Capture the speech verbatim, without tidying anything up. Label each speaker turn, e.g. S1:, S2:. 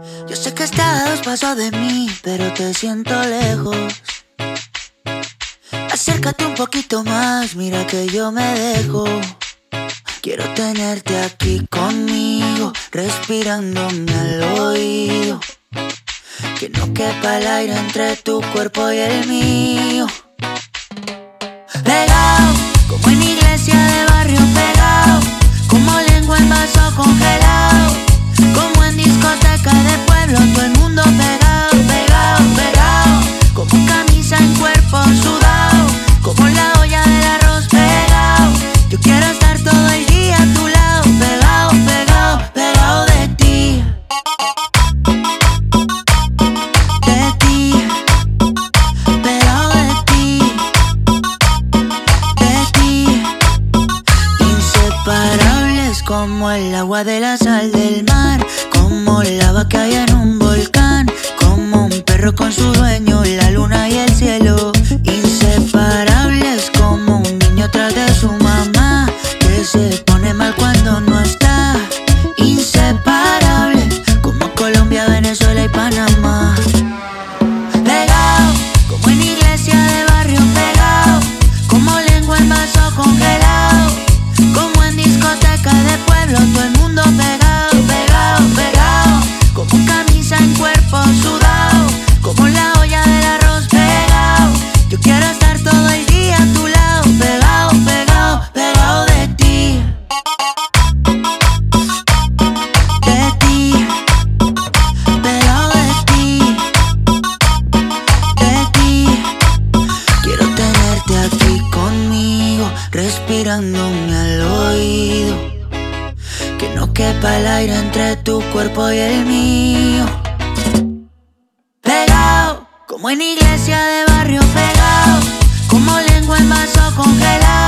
S1: Yo sé que estás a dos pasos de mí, pero te siento lejos. Acércate un poquito más, mira que yo me dejo. Quiero tenerte aquí conmigo, respirándome al oído. Que no quepa el aire entre tu cuerpo y el mío. Pegado, como en iglesia de barrio pegado. Como lengua en vaso congelado. Como en discoteca de pueblo, todo el mundo pegado, pegado, pegado. Como camisa en cuerpo sudado. Como la olla del arroz pegado. Yo quiero estar todo el día a tu lado. Pegado, pegado, pegado de ti. De ti. Pegado de ti. De ti. Inseparables como el agua de la sal del mar. Como lava que hay en un volcán. Como un perro con su dueño, la luna y el cielo. Inseparables como un niño tras de su mamá, que se pone mal cuando no está. Inseparables como Colombia, Venezuela y Panamá. Pegado, como en iglesia de barrio pegado. Como lengua en vaso congelado. Como en discoteca de pueblo, todo el mundo pegado, pegado, pegado. Como camisa en cuerpo sudado. Como la olla del arroz pegado. Yo quiero estar todo el día a tu lado. Pegado, pegado, pegado de ti. De ti. Pegado de ti. De ti. Quiero tenerte aquí conmigo, respirándome al oído. Que no quepa el aire entre tu cuerpo y el mío. Pegado, como en iglesia de barrio pegado. Como lengua en vaso congelado.